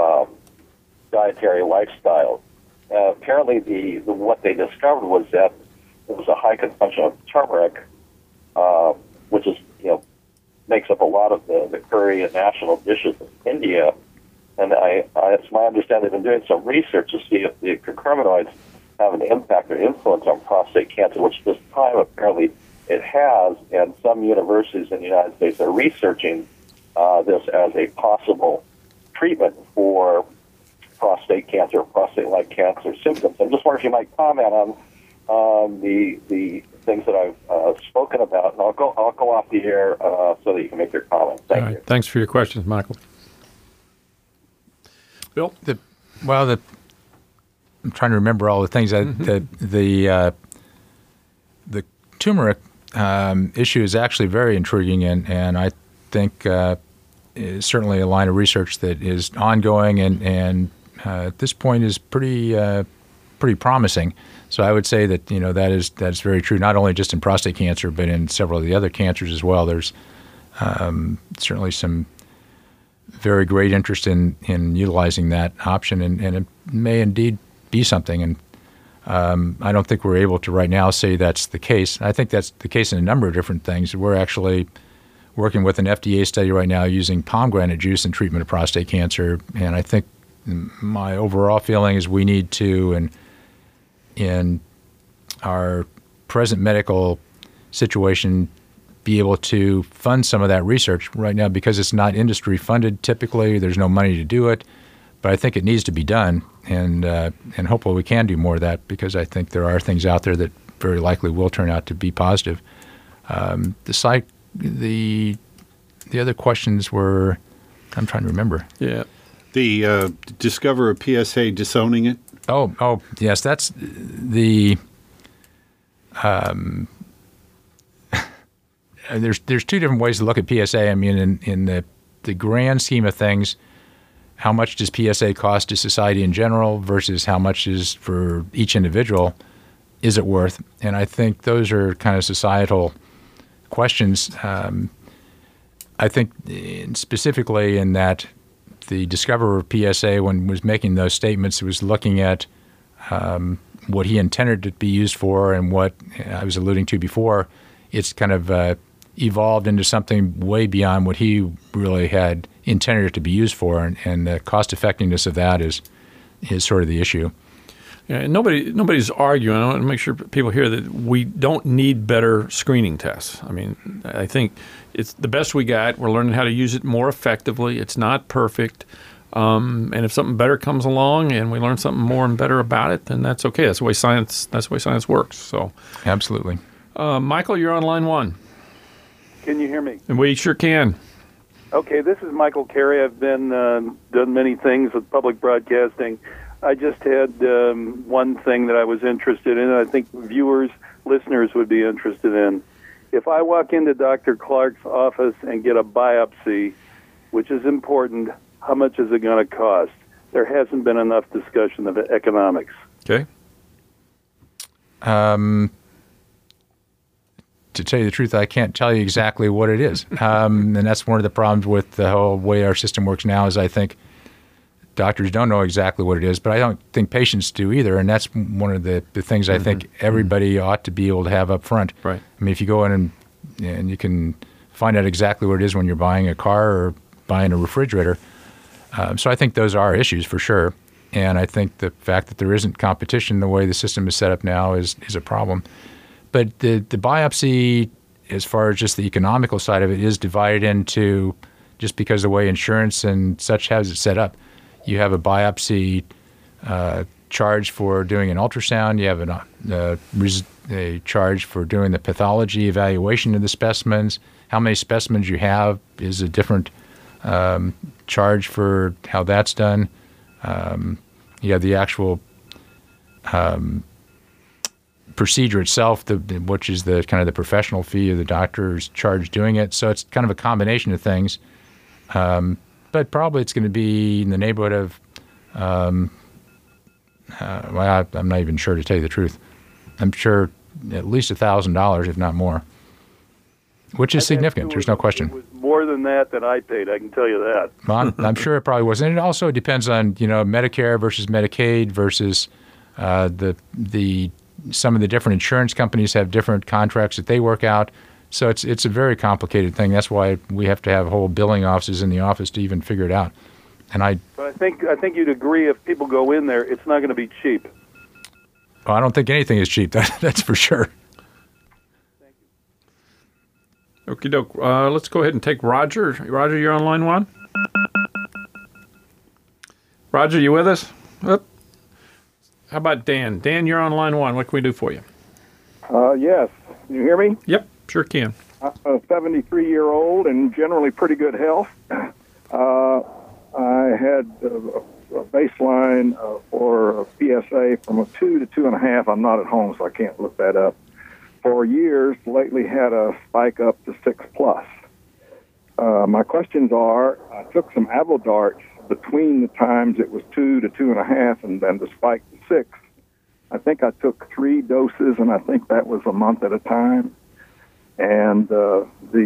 lifestyle. Apparently what they discovered was that there was a high consumption of turmeric, which is, makes up a lot of the curry and national dishes of India. And it's my understanding they've been doing some research to see if the curcuminoids have an impact or influence on prostate cancer, which this time apparently it has, and some universities in the United States are researching this as a possible treatment for prostate cancer, prostate-like cancer symptoms. I just wonder if you might comment on the things that I've spoken about, and I'll go off the air so that you can make your comments. Thank you. Thanks for your questions, Michael. Bill? I'm trying to remember all the things. The turmeric issue is actually very intriguing, and I think is certainly a line of research that is ongoing and at this point is pretty promising. So I would say that that's very true, not only just in prostate cancer, but in several of the other cancers as well. There's certainly some very great interest in utilizing that option, and it may indeed be something. And I don't think we're able to right now say that's the case. I think that's the case in a number of different things. We're actually working with an FDA study right now using pomegranate juice in treatment of prostate cancer, and I think my overall feeling is we need to, in our present medical situation, be able to fund some of that research right now because it's not industry funded typically. There's no money to do it, but I think it needs to be done, and hopefully we can do more of that because I think there are things out there that very likely will turn out to be positive. The other questions were, I'm trying to remember. Yeah. The discover a PSA disowning it. Oh, yes, that's the. There's two different ways to look at PSA. I mean, in the grand scheme of things, how much does PSA cost to society in general versus how much is for each individual? Is it worth? And I think those are kind of societal questions. I think specifically in that the discoverer of PSA, when was making those statements, was looking at what he intended to be used for and what I was alluding to before. It's kind of evolved into something way beyond what he really had intended it to be used for, and the cost effectiveness of that is sort of the issue. Yeah, and nobody's arguing. I want to make sure people hear that we don't need better screening tests. I mean, I think it's the best we got. We're learning how to use it more effectively. It's not perfect. And if something better comes along and we learn something more and better about it, then that's okay. That's the way science works. So, absolutely. Michael, you're on line one. Can you hear me? And we sure can. Okay, this is Michael Carey. I've been done many things with public broadcasting. I just had one thing that I was interested in. I think viewers listeners would be interested in. If I walk into Dr. Clark's office and get a biopsy, which is important, how much is it going to cost? There hasn't been enough discussion of economics. Okay. To tell you the truth, I can't tell you exactly what it is. And that's one of the problems with the whole way our system works now is I think doctors don't know exactly what it is, but I don't think patients do either. And that's one of the things I think everybody ought to be able to have up front. Right. I mean, if you go in and you can find out exactly what it is when you're buying a car or buying a refrigerator. So I think those are issues for sure. And I think the fact that there isn't competition the way the system is set up now is a problem. But the biopsy, as far as just the economical side of it, is divided into, just because the way insurance and such has it set up, you have a biopsy charge for doing an ultrasound. You have a charge for doing the pathology evaluation of the specimens. How many specimens you have is a different charge for how that's done. You have the actual procedure itself, which is the kind of the professional fee of the doctor's charge doing it. So it's kind of a combination of things. But probably it's going to be in the neighborhood of, well, I'm not even sure to tell you the truth. I'm sure at least $1,000, if not more, which is significant. There's no question. It was more than that I paid, I can tell you that. Well, I'm sure it probably was. And it also depends on, Medicare versus Medicaid versus some of the different insurance companies have different contracts that they work out. So it's a very complicated thing. That's why we have to have whole billing offices in the office to even figure it out. But I think you'd agree if people go in there, it's not going to be cheap. Well, I don't think anything is cheap. That's for sure. Thank you. Okie doke. Let's go ahead and take Roger. Roger, you're on line one. Roger, you with us? Oop. How about Dan? Dan, you're on line one. What can we do for you? Yes. Can you hear me? Yep, sure can. I'm a 73-year-old and generally pretty good health. I had a baseline for a PSA from a 2 to 2.5. I'm not at home, so I can't look that up. For years, lately had a spike up to 6+. My questions are, I took some Avodart between the times it was 2 to 2.5 and then the spike to 6. I think I took 3 doses, and I think that was a month at a time. And the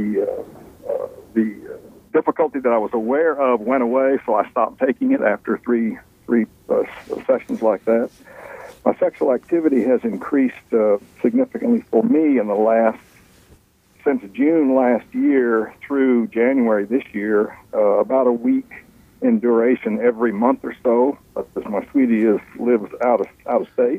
difficulty that I was aware of went away, so I stopped taking it after three sessions like that. My sexual activity has increased significantly for me since June last year through January this year, about a week in duration every month or so, because my sweetie lives out of state.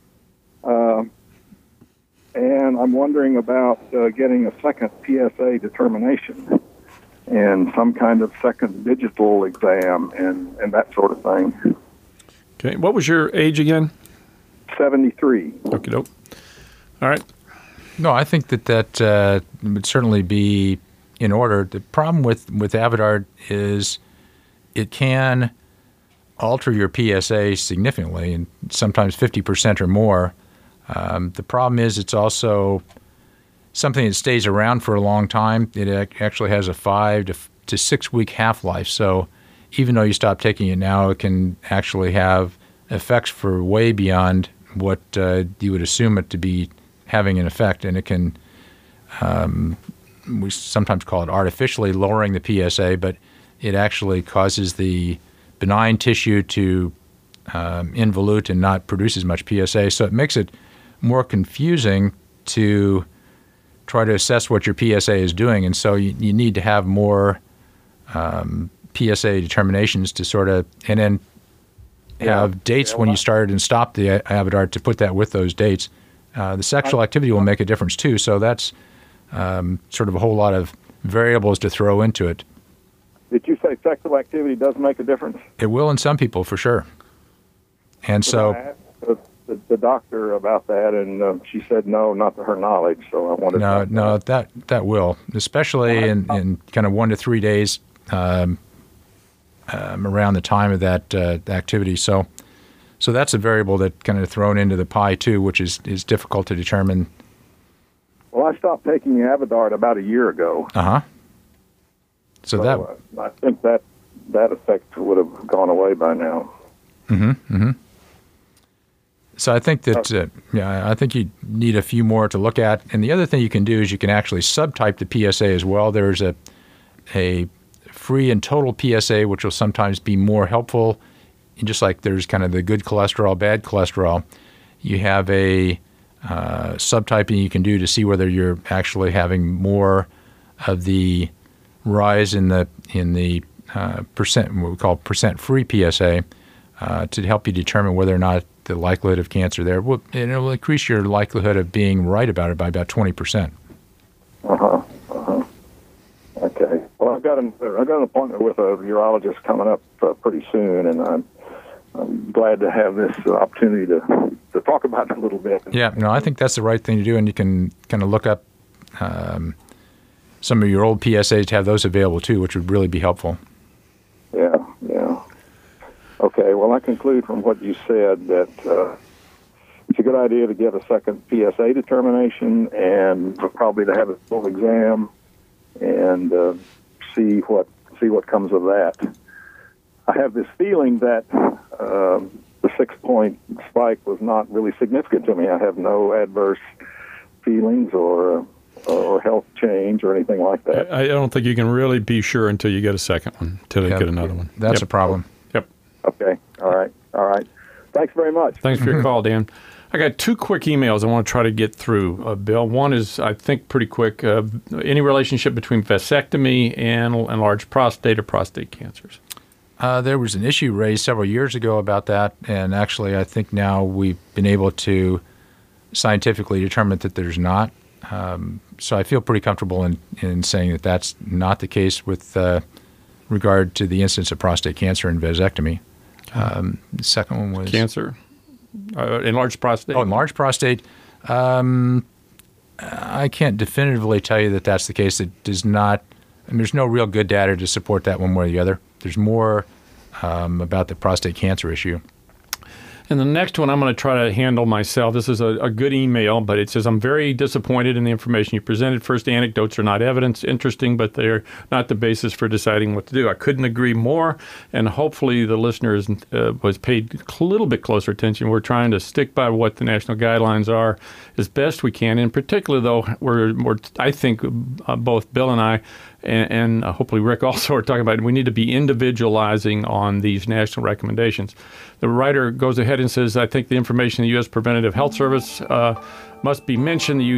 And I'm wondering about getting a second PSA determination and some kind of second digital exam and that sort of thing. Okay. What was your age again? 73. Okie doke. All right. No, I think that would certainly be in order. The problem with Avodart is it can alter your PSA significantly, and sometimes 50% or more. The problem is it's also something that stays around for a long time. It actually has a 5 to 6 week half-life. So even though you stop taking it now, it can actually have effects for way beyond what you would assume it to be having an effect. And it can, we sometimes call it artificially lowering the PSA, but it actually causes the benign tissue to involute and not produce as much PSA. So it makes it more confusing to try to assess what your PSA is doing. And so you need to have more PSA determinations to sort of, and then have dates when you started and stopped the Avodart to put that with those dates. The sexual activity will make a difference too. So that's sort of a whole lot of variables to throw into it. Did you say sexual activity does make a difference? It will in some people, for sure. And so I asked the doctor about that, and she said no, not to her knowledge. So I wanted that will, especially in kind of 1 to 3 days around the time of that activity. So that's a variable that kind of thrown into the pie too, which is difficult to determine Well, I stopped taking the Avodart about a year ago. Uh-huh. So that... I think that effect would have gone away by now. Mm-hmm. Mm-hmm. So I think that, I think you need a few more to look at. And the other thing you can do is you can actually subtype the PSA as well. There's a free and total PSA, which will sometimes be more helpful. And just like there's kind of the good cholesterol, bad cholesterol, you have a subtyping you can do to see whether you're actually having more of the rise in the percent, what we call percent-free PSA, to help you determine whether or not the likelihood of cancer there. Well, it'll increase your likelihood of being right about it by about 20%. Okay. Well, I've got an appointment with a urologist coming up pretty soon, and I'm glad to have this opportunity to talk about it a little bit. Yeah, no, I think that's the right thing to do, and you can kind of look up some of your old PSAs to have those available too, which would really be helpful. Yeah. Okay, well, I conclude from what you said that it's a good idea to get a second PSA determination and probably to have a full exam and see what comes of that. I have this feeling that the 6-point spike was not really significant to me. I have no adverse feelings or health change or anything like that. I don't think you can really be sure until you get a second one, until you get another one. That's a problem. Yep. Okay. All right. Thanks very much. Thanks for your call, Dan. I got 2 quick emails I want to try to get through, Bill. One is, I think, pretty quick. Any relationship between vasectomy and enlarged prostate or prostate cancers? There was an issue raised several years ago about that, and actually I think now we've been able to scientifically determine that there's not. So I feel pretty comfortable in saying that that's not the case with regard to the incidence of prostate cancer and vasectomy. The second one was... Cancer? Enlarged prostate? Oh, enlarged prostate. I can't definitively tell you that that's the case. It does not... And there's no real good data to support that one way or the other. There's more about the prostate cancer issue. And the next one I'm going to try to handle myself. This is a good email, but it says, I'm very disappointed in the information you presented. First, anecdotes are not evidence. Interesting, but they're not the basis for deciding what to do. I couldn't agree more, and hopefully the listeners was paid a little bit closer attention. We're trying to stick by what the national guidelines are as best we can. In particular, though, I think both Bill and I and hopefully Rick also are talking about it. We need to be individualizing on these national recommendations. The writer goes ahead and says, I think the information in the U.S. Preventive Health Service must be mentioned. The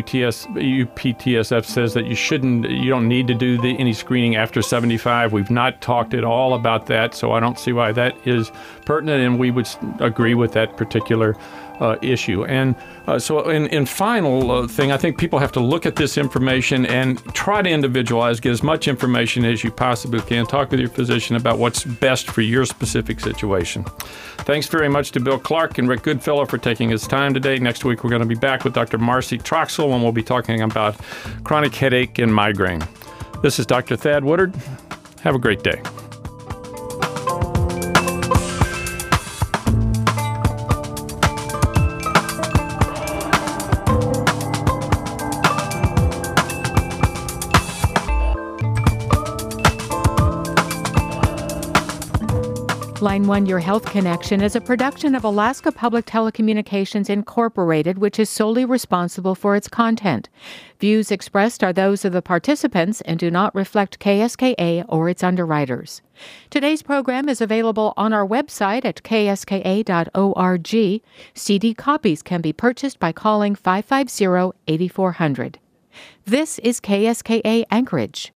UPTSF says that you don't need to do any screening after 75. We've not talked at all about that, so I don't see why that is pertinent, and we would agree with that particular issue. And so in final thing, I think people have to look at this information and try to individualize, get as much information as you possibly can. Talk with your physician about what's best for your specific situation. Thanks very much to Bill Clark and Rick Goodfellow for taking his time today. Next week, we're going to be back with Dr. Marcy Troxel, and we'll be talking about chronic headache and migraine. This is Dr. Thad Woodard. Have a great day. Line 1 Your Health Connection is a production of Alaska Public Telecommunications Incorporated, which is solely responsible for its content. Views expressed are those of the participants and do not reflect KSKA or its underwriters. Today's program is available on our website at kska.org. CD copies can be purchased by calling 550-8400. This is KSKA Anchorage.